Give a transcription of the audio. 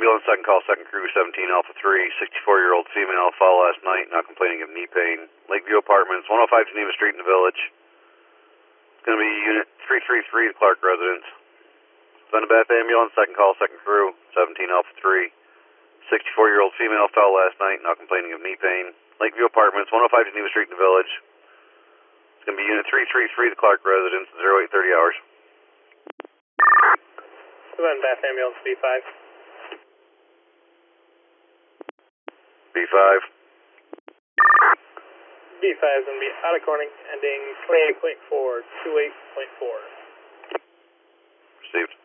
ambulance, second call, second crew, 17 Alpha 3, 64-year-old female, fall last night, not complaining of knee pain. Lakeview Apartments, 105 Geneva Street in the Village. It's going to be Unit 333, the Clark residence. Thunder Bath ambulance, second call, second crew, 17 Alpha 3, 64-year-old female, fell last night, not complaining of knee pain. Lakeview Apartments, 105 Geneva Street in the Village. It's going to be Unit 333, the Clark residence, 0830 hours. Thunder Bath ambulance, B5. B5. B5 is going to be out of Corning, ending 28.4, 28.4. Received.